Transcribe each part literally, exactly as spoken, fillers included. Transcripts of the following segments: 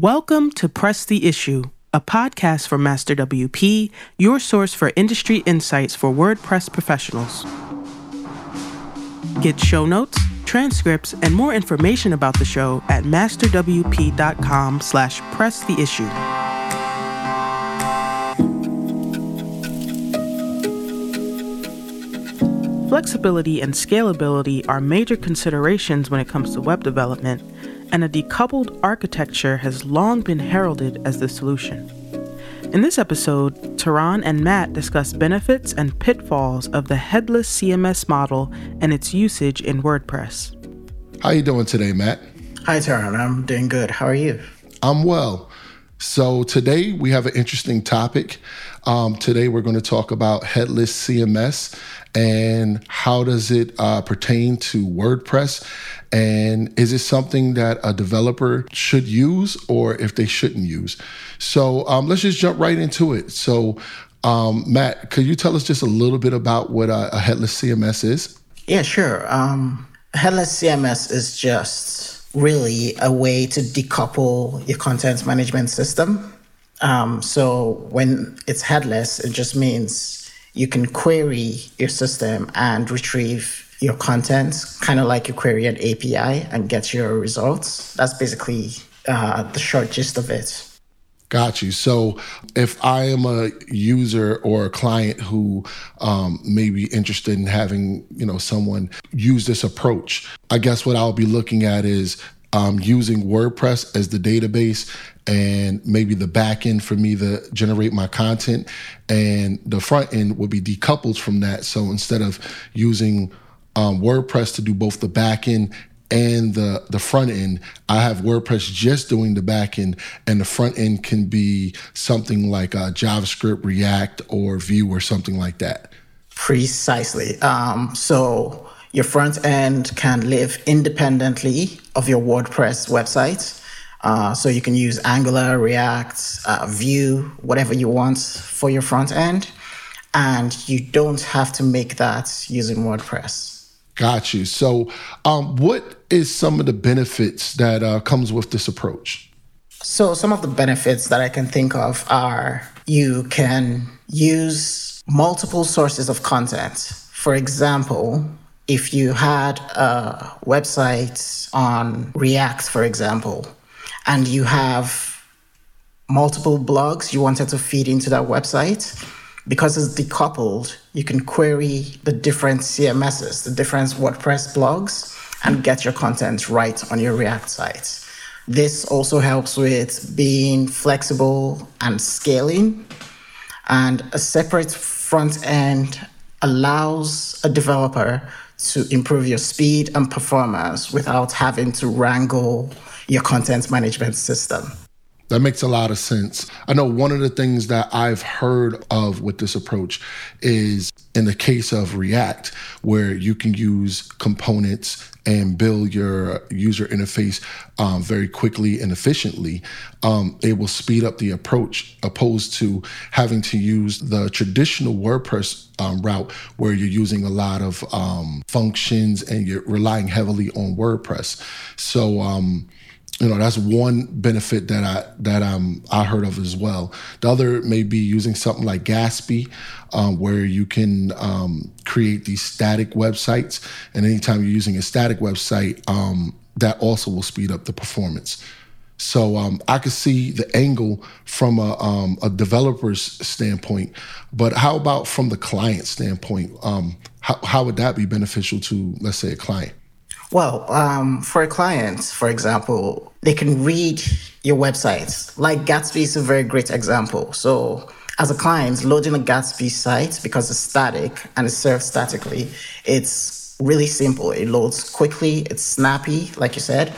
Welcome to Press the Issue, a podcast from Master W P, your source for industry insights for WordPress professionals. Get show notes, transcripts, and more information about the show at masterwp.com slash press the issue. Flexibility and scalability are major considerations when it comes to web development, and a decoupled architecture has long been heralded as the solution. In this episode, Taran and Matt discuss benefits and pitfalls of the headless C M S model and its usage in WordPress. How you doing today, Matt? Hi, Taran. I'm doing good. How are you? I'm well. So today we have an interesting topic. Um, today we're going to talk about headless C M S and how does it uh, pertain to WordPress, and is it something that a developer should use or if they shouldn't use? So um, let's just jump right into it. So um, Matt, could you tell us just a little bit about what a, a headless C M S is? Yeah, sure. Um, headless C M S is just really a way to decouple your content management system. Um, so when it's headless, it just means you can query your system and retrieve your content, kind of like you query an A P I and get your results. That's basically uh, the short gist of it. Got you. So if I am a user or a client who um, may be interested in having, you know, someone use this approach, I guess what I'll be looking at is um, using WordPress as the database and maybe the back end for me to generate my content, and the front end will be decoupled from that. So instead of using um, WordPress to do both the back end and the, the front end, I have WordPress just doing the back end, and the front end can be something like uh, JavaScript, React, or Vue, or something like that. Precisely. Um, so your front end can live independently of your WordPress website. Uh, so you can use Angular, React, uh, Vue, whatever you want for your front end. And you don't have to make that using WordPress. Got you. So um, what is some of the benefits that uh, comes with this approach? So some of the benefits that I can think of are you can use multiple sources of content. For example, if you had a website on React, for example, and you have multiple blogs you wanted to feed into that website, because it's decoupled, you can query the different C M Ss, the different WordPress blogs, and get your content right on your React site. This also helps with being flexible and scaling. And a separate front end allows a developer to improve your speed and performance without having to wrangle your content management system. That makes a lot of sense. I know one of the things that I've heard of with this approach is in the case of React, where you can use components and build your user interface um, very quickly and efficiently. Um, it will speed up the approach opposed to having to use the traditional WordPress um, route where you're using a lot of um, functions and you're relying heavily on WordPress. So, um, You know, that's one benefit that I that um I heard of as well. The other may be using something like Gatsby, um, where you can um, create these static websites, and anytime you're using a static website, um, that also will speed up the performance. So um, I could see the angle from a, um, a developer's standpoint, but how about from the client standpoint? Um, how how would that be beneficial to, let's say, a client? Well, um, for a client, for example, they can read your website. Like Gatsby is a very great example. So as a client, loading a Gatsby site, because it's static and it's served statically, it's really simple. It loads quickly. It's snappy, like you said.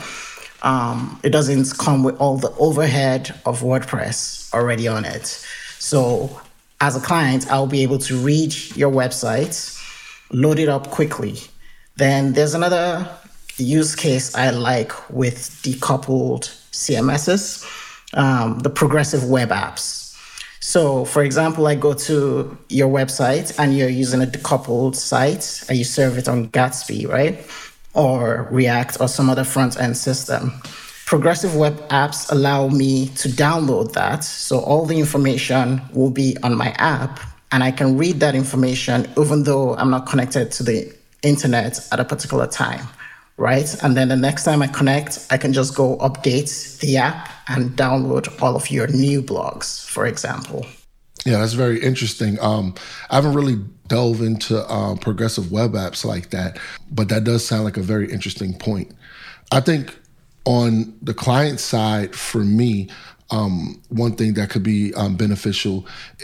Um, it doesn't come with all the overhead of WordPress already on it. So as a client, I'll be able to read your website, load it up quickly. Then there's another use case I like with decoupled C M Ss, um, the progressive web apps. So, for example, I go to your website and you're using a decoupled site and you serve it on Gatsby, right? Or React or some other front-end system. Progressive Web Apps allow me to download that. So all the information will be on my app, and I can read that information even though I'm not connected to the internet at a particular time, right? And then the next time I connect, I can just go update the app and download all of your new blogs, for example. Yeah, that's very interesting. Um, I haven't really delved into um, progressive web apps like that, but that does sound like a very interesting point. I think on the client side, for me, um, one thing that could be um, beneficial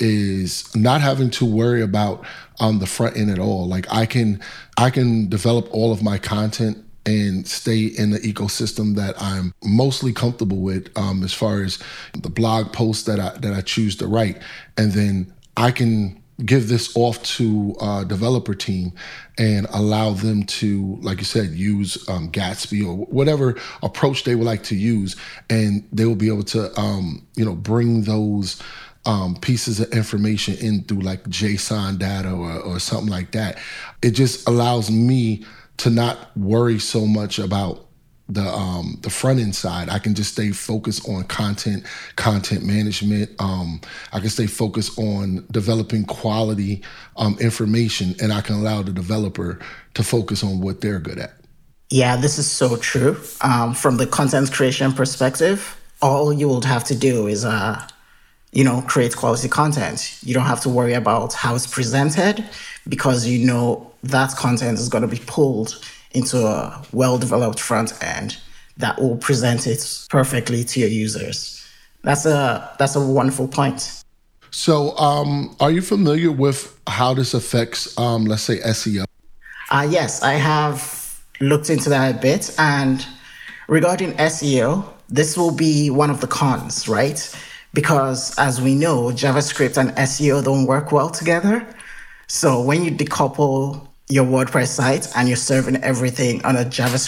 is not having to worry about um, the front end at all. Like I can, I can develop all of my content and stay in the ecosystem that I'm mostly comfortable with, um, as far as the blog posts that I that I choose to write, and then I can give this off to a developer team and allow them to, like you said, use um, Gatsby or whatever approach they would like to use, and they will be able to, um, you know, bring those um, pieces of information in through like JSON data or, or something like that. It just allows me to not worry so much about the um, the front end side. I can just stay focused on content, content management. Um, I can stay focused on developing quality um, information, and I can allow the developer to focus on what they're good at. Yeah, this is so true. Um, from the content creation perspective, all you would have to do is, uh, you know, create quality content. You don't have to worry about how it's presented because you know that content is going to be pulled into a well-developed front end that will present it perfectly to your users. That's a that's a wonderful point. So, um, are you familiar with how this affects, um, let's say, S E O? Uh, yes, I have looked into that a bit. And regarding S E O, this will be one of the cons, right? Because as we know, JavaScript and S E O don't work well together. So when you decouple your WordPress site and you're serving everything on a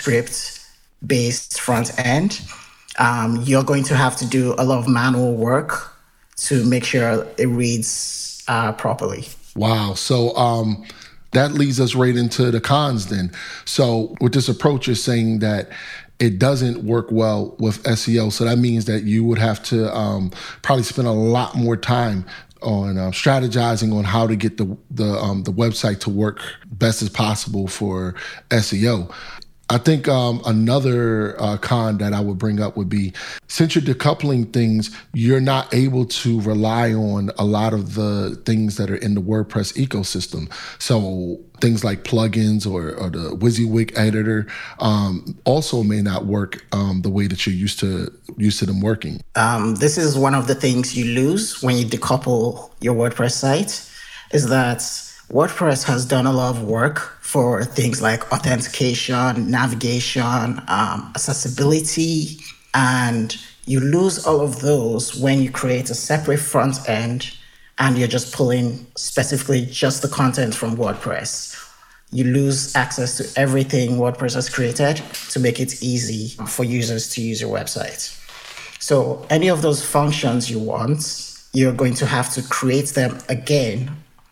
JavaScript-based front end, um, you're going to have to do a lot of manual work to make sure it reads uh, properly. Wow. So um, that leads us right into the cons then. So with this approach, you're saying that it doesn't work well with S E O. So that means that you would have to um, probably spend a lot more time on uh, strategizing on how to get the the um, the website to work best as possible for S E O. I think um, another uh, con that I would bring up would be, since you're decoupling things, you're not able to rely on a lot of the things that are in the WordPress ecosystem. So things like plugins or, or the WYSIWYG editor um, also may not work um, the way that you're used to used to them working. Um, this is one of the things you lose when you decouple your WordPress site, is that WordPress has done a lot of work for things like authentication, navigation, um, accessibility, and you lose all of those when you create a separate front end and you're just pulling specifically just the content from WordPress. You lose access to everything WordPress has created to make it easy for users to use your website. So any of those functions you want, you're going to have to create them again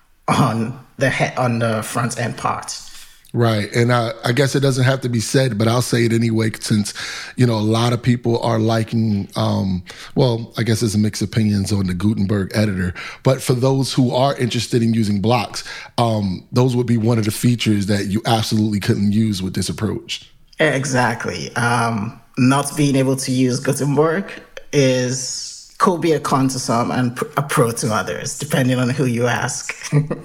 on the he- on the front end part. Right. And I, I guess it doesn't have to be said, but I'll say it anyway, since, you know, a lot of people are liking, um, well, I guess there's mixed opinions on the Gutenberg editor. But for those who are interested in using blocks, um, those would be one of the features that you absolutely couldn't use with this approach. Exactly. Um, not being able to use Gutenberg is could be a con to some and a pro to others, depending on who you ask.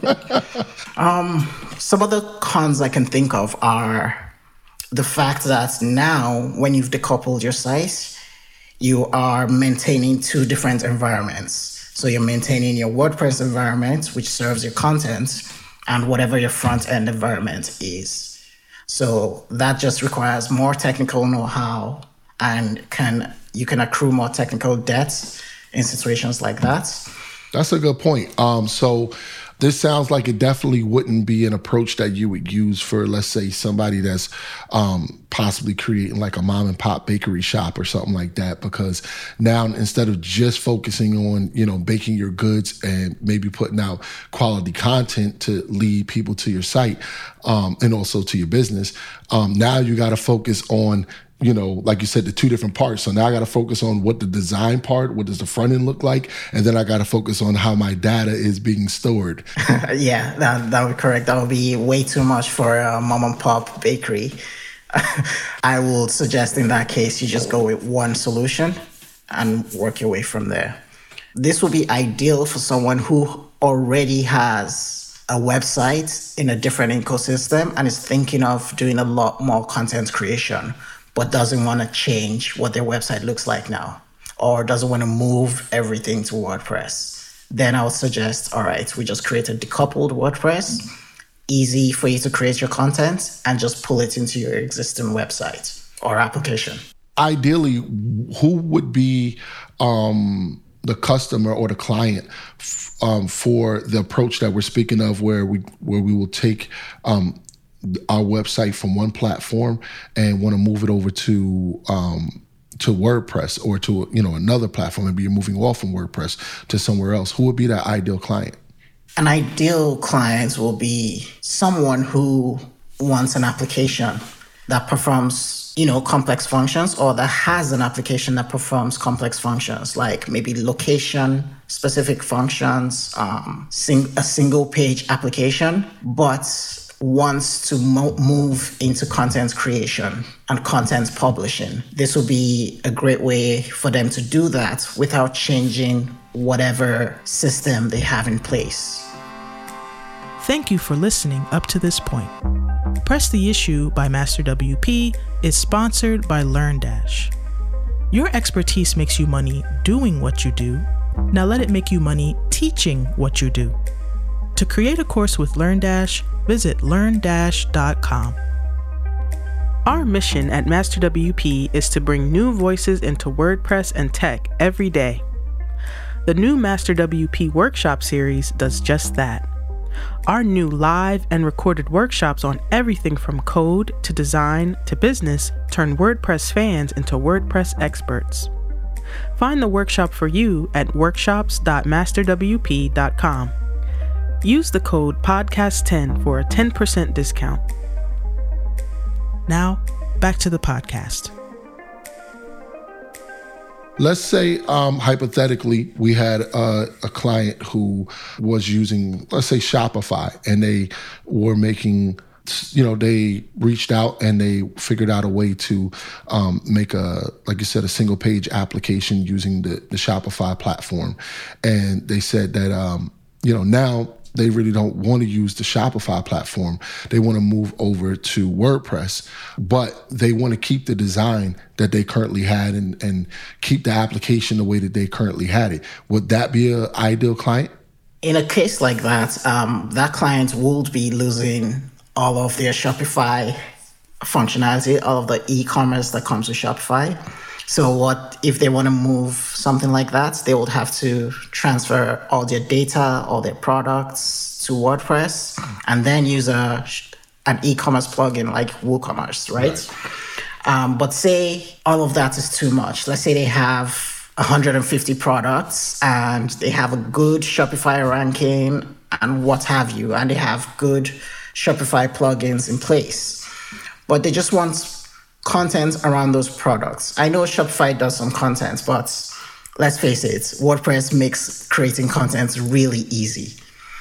um, some of the cons I can think of are the fact that now, when you've decoupled your site, you are maintaining two different environments. So you're maintaining your WordPress environment, which serves your content, and whatever your front-end environment is. So that just requires more technical know-how, and can you can accrue more technical debt in situations like that. That's a good point. Um, so this sounds like it definitely wouldn't be an approach that you would use for, let's say, somebody that's um, possibly creating like a mom and pop bakery shop or something like that. Because now, instead of just focusing on, you know, baking your goods and maybe putting out quality content to lead people to your site um, and also to your business, um, now you got to focus on you know, like you said, the two different parts. So now I got to focus on what the design part, what does the front end look like? And then I got to focus on how my data is being stored. Yeah, that, that would be correct. That would be way too much for a mom and pop bakery. I would suggest in that case, you just go with one solution and work your way from there. This would be ideal for someone who already has a website in a different ecosystem and is thinking of doing a lot more content creation, but doesn't want to change what their website looks like now, or doesn't want to move everything to WordPress. Then I would suggest, all right, we just create a decoupled WordPress, easy for you to create your content and just pull it into your existing website or application. Ideally, who would be um, the customer or the client f- um, for the approach that we're speaking of, where we where we will take um, our website from one platform and want to move it over to um, to WordPress or to, you know, another platform, and be moving off from WordPress to somewhere else? Who would be that ideal client? An ideal client will be someone who wants an application that performs, you know, complex functions, or that has an application that performs complex functions, like maybe location specific functions, um, sing- a single page application, but wants to mo- move into content creation and content publishing. This will be a great way for them to do that without changing whatever system they have in place. Thank you for listening up to this point. Press the Issue by Master W P is sponsored by LearnDash. Your expertise makes you money doing what you do. Now let it make you money teaching what you do. To create a course with LearnDash, visit learn dash dot com. Our mission at Master W P is to bring new voices into WordPress and tech every day. The new Master W P workshop series does just that. Our new live and recorded workshops on everything from code to design to business turn WordPress fans into WordPress experts. Find the workshop for you at workshops dot master w p dot com. Use the code podcast ten for a ten percent discount. Now, back to the podcast. Let's say, um, hypothetically, we had a, a client who was using, let's say, Shopify, and they were making, you know, they reached out and they figured out a way to um, make a, like you said, a single page application using the, the Shopify platform. And they said that, um, you know, now they really don't want to use the Shopify platform. They want to move over to WordPress, but they want to keep the design that they currently had and, and keep the application the way that they currently had it. Would that be an ideal client? In a case like that, um, that client would be losing all of their Shopify functionality, all of the e-commerce that comes with Shopify. So what if they want to move something like that? They would have to transfer all their data, all their products to WordPress, and then use a an e-commerce plugin like WooCommerce, right? right. Um, but say all of that is too much. Let's say they have one hundred fifty products and they have a good Shopify ranking and what have you, and they have good Shopify plugins in place, but they just want content around those products. I know Shopify does some content, but let's face it, WordPress makes creating content really easy.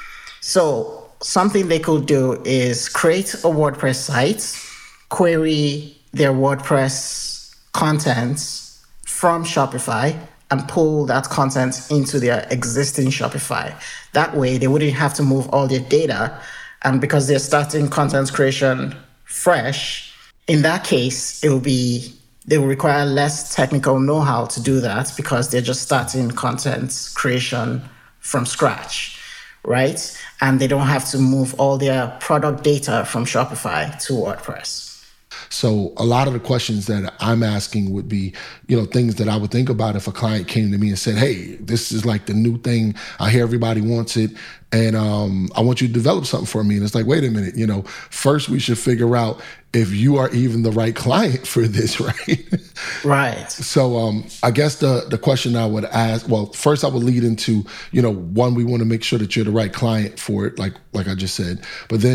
So something they could do is create a WordPress site, query their WordPress content from Shopify, and pull that content into their existing Shopify. That way, they wouldn't have to move all their data. And because they're starting content creation fresh, in that case, it will be, they will require less technical know-how to do that because they're just starting content creation from scratch, right? And they don't have to move all their product data from Shopify to WordPress. So a lot of the questions that I'm asking would be, you know, things that I would think about if a client came to me and said, hey, this is like the new thing. I hear everybody wants it. And um, I want you to develop something for me. And it's like, wait a minute, you know, first we should figure out if you are even the right client for this, right? Right. So um, I guess the the question I would ask, well, first I would lead into, you know, one, we want to make sure that you're the right client for it, like like I just said. But then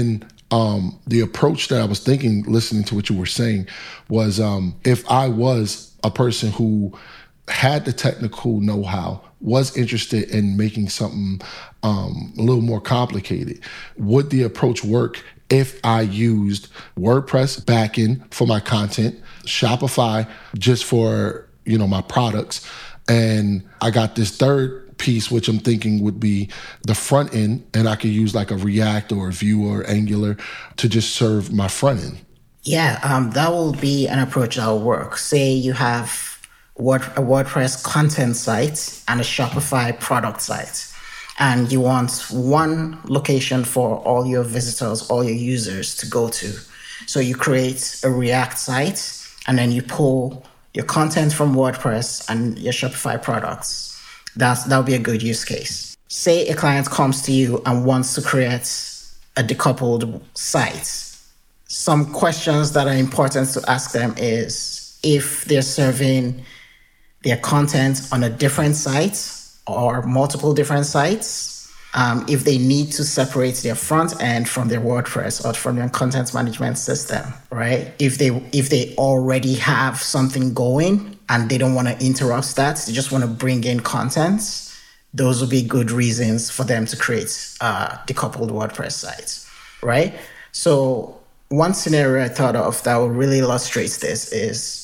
um, the approach that I was thinking, listening to what you were saying, was um, if I was a person who had the technical know-how, was interested in making something um, a little more complicated, would the approach work if I used WordPress backend for my content, Shopify just for, you know, my products, and I got this third piece, which I'm thinking would be the front end, and I could use like a React or a Vue or Angular to just serve my front end? Yeah, um, that will be an approach that will work. Say you have Word, a WordPress content site and a Shopify product site, and you want one location for all your visitors, all your users to go to. So you create a React site, and then you pull your content from WordPress and your Shopify products. That's, that'll be a good use case. Say a client comes to you and wants to create a decoupled site. Some questions that are important to ask them is if they're serving their content on a different site or multiple different sites, um, if they need to separate their front end from their WordPress or from their content management system, right? If they if they already have something going and they don't want to interrupt that, they just want to bring in content, those would be good reasons for them to create uh, decoupled WordPress sites, right? So one scenario I thought of that will really illustrate this is,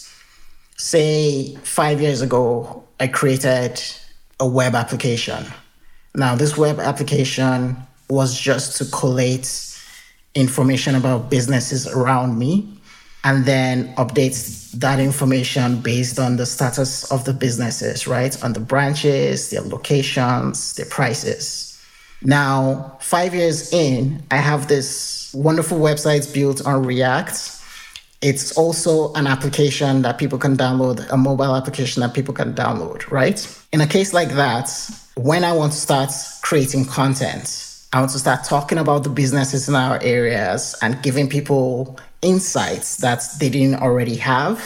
say five years ago, I created a web application. Now, this web application was just to collate information about businesses around me and then update that information based on the status of the businesses, right? On the branches, their locations, their prices. Now, five years in, I have this wonderful website built on React. It's also an application that people can download, a mobile application that people can download, right? In a case like that, when I want to start creating content, I want to start talking about the businesses in our areas and giving people insights that they didn't already have,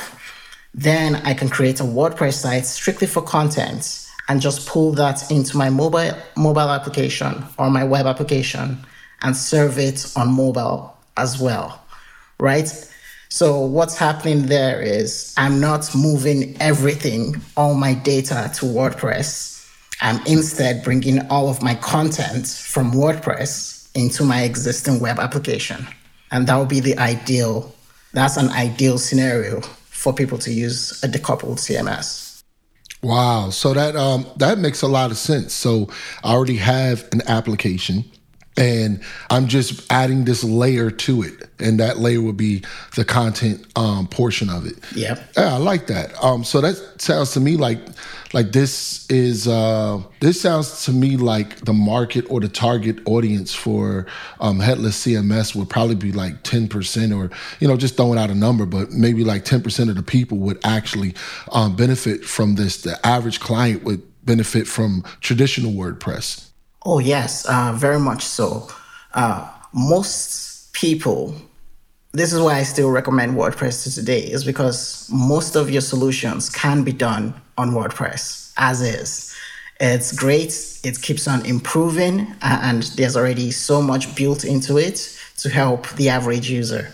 then I can create a WordPress site strictly for content and just pull that into my mobile mobile application or my web application and serve it on mobile as well, right? So what's happening there is I'm not moving everything, all my data to WordPress. I'm instead bringing all of my content from WordPress into my existing web application. And that would be the ideal, that's an ideal scenario for people to use a decoupled C M S. Wow. So that um, that makes a lot of sense. So I already have an application, and I'm just adding this layer to it. And that layer would be the content um, portion of it. Yep. Yeah, I like that. Um, so that sounds to me like like this is, uh, this sounds to me like the market or the target audience for um, headless C M S would probably be like ten percent, or, you know, just throwing out a number, but maybe like ten percent of the people would actually um, benefit from this. The average client would benefit from traditional WordPress. Oh, yes, uh, very much so. Uh, most people, this is why I still recommend WordPress to today, is because most of your solutions can be done on WordPress as is. It's great. It keeps on improving, and there's already so much built into it to help the average user.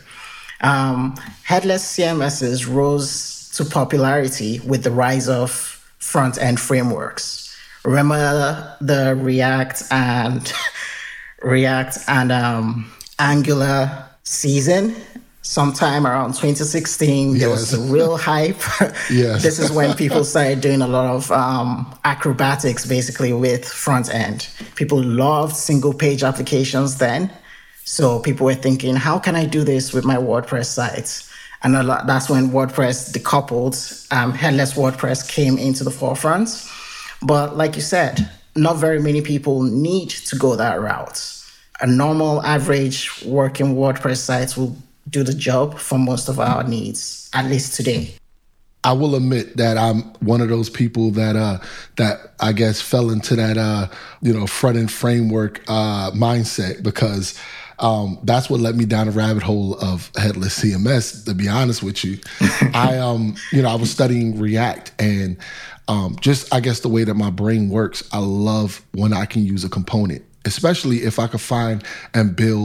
Um, headless C M Ss rose to popularity with the rise of front-end frameworks. Remember the React and React and um, Angular season? Sometime around twenty sixteen, yes. There was a real hype. Yes. This is when people started doing a lot of um, acrobatics, basically, with front end. People loved single page applications then. So people were thinking, how can I do this with my WordPress site? And a lot, that's when WordPress decoupled, um, headless WordPress came into the forefront. But like you said, not very many people need to go that route. A normal, average working WordPress site will do the job for most of our needs, at least today. I will admit that I'm one of those people that uh, that I guess fell into that uh, you know front end framework uh, mindset, because um, that's what led me down a rabbit hole of headless C M S. To be honest with you, I um you know I was studying React, and um, just I guess the way that my brain works, I love when I can use a component, especially if I could find and build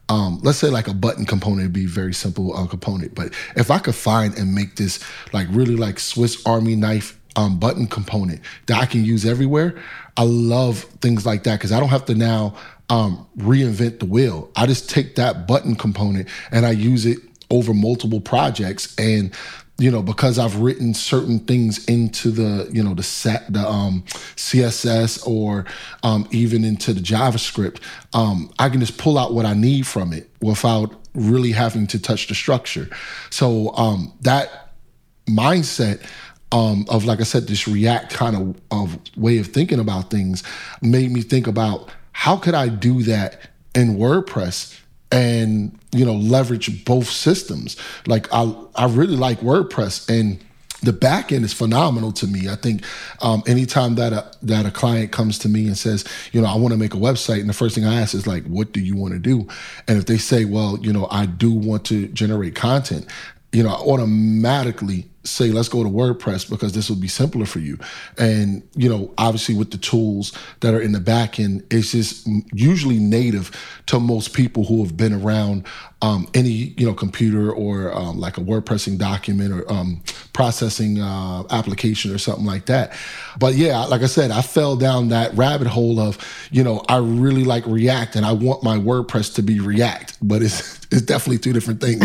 um, let's say like a button component would be a very simple uh, component. But if I could find and make this like really like Swiss Army knife um, button component that I can use everywhere, I love things like that because I don't have to now um, reinvent the wheel. I just take that button component and I use it over multiple projects. And you know, because I've written certain things into the, you know, the set, the um, C S S or um, even into the JavaScript, um, I can just pull out what I need from it without really having to touch the structure. So um, that mindset um, of, like I said, this React kind of, of way of thinking about things made me think about how could I do that in WordPress and, you know, leverage both systems. Like I, I really like WordPress, and the back end is phenomenal to me. I think um, anytime that a, that a client comes to me and says, you know, I want to make a website, and the first thing I ask is like, what do you want to do? And if they say, well, you know, I do want to generate content, you know, I automatically say, let's go to WordPress because this will be simpler for you. And, you know, obviously with the tools that are in the back end, it's just usually native to most people who have been around um, any, you know, computer or um, like a WordPressing document or um, processing uh, application or something like that. But yeah, like I said, I fell down that rabbit hole of, you know, I really like React and I want my WordPress to be React, but it's, it's definitely two different things.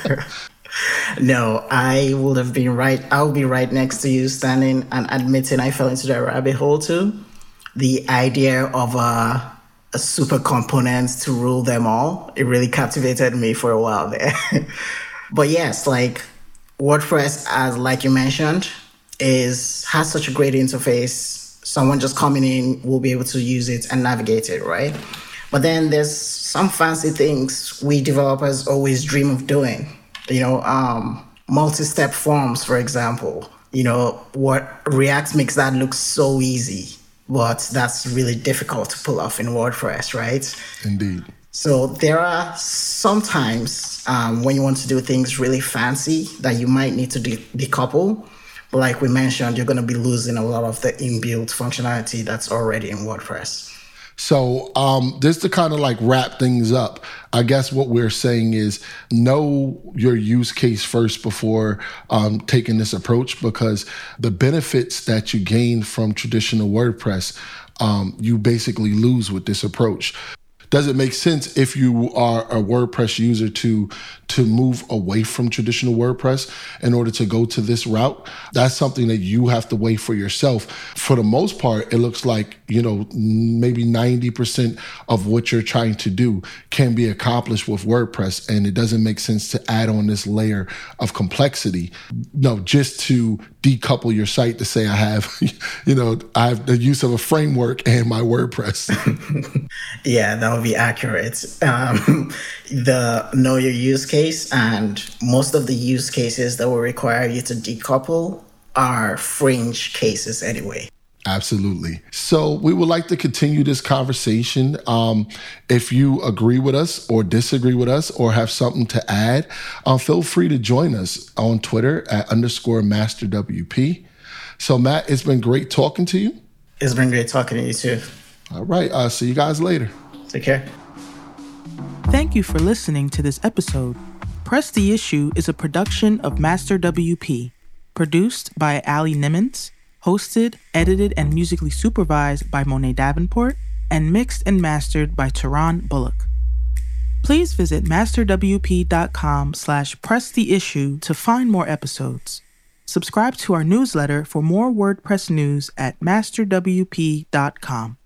No, I would have been right. I'll be right next to you standing and admitting I fell into that rabbit hole too. The idea of a, a super component to rule them all, it really captivated me for a while there. But yes, like WordPress, as like you mentioned, is has such a great interface. Someone just coming in will be able to use it and navigate it, right? But then there's some fancy things we developers always dream of doing. You know, um, multi-step forms, for example. You know, what React makes that look so easy, but that's really difficult to pull off in WordPress, right? Indeed. So there are sometimes um, when you want to do things really fancy that you might need to de- decouple. But like we mentioned, you're going to be losing a lot of the inbuilt functionality that's already in WordPress. So um, just to kind of like wrap things up, I guess what we're saying is know your use case first before um, taking this approach, because the benefits that you gain from traditional WordPress, um, you basically lose with this approach. Does it make sense if you are a WordPress user to to move away from traditional WordPress in order to go to this route? That's something that you have to weigh for yourself. For the most part, it looks like, you know, maybe ninety percent of what you're trying to do can be accomplished with WordPress, and it doesn't make sense to add on this layer of complexity. No, just to decouple your site to say I have, you know, I have the use of a framework and my WordPress. Yeah, that would be accurate. Um, the know your use case, and most of the use cases that will require you to decouple are fringe cases anyway. Absolutely. So we would like to continue this conversation. Um, if you agree with us or disagree with us or have something to add, uh, feel free to join us on Twitter at underscore master W P. So Matt, it's been great talking to you. It's been great talking to you too. All right. Uh, see you guys later. Take care. Thank you for listening to this episode. Press the Issue is a production of Master W P, produced by Ali Nimmons, hosted, edited, and musically supervised by Monet Davenport, and mixed and mastered by Tehran Bullock. Please visit masterwp.com slash press the issue to find more episodes. Subscribe to our newsletter for more WordPress news at masterwp dot com.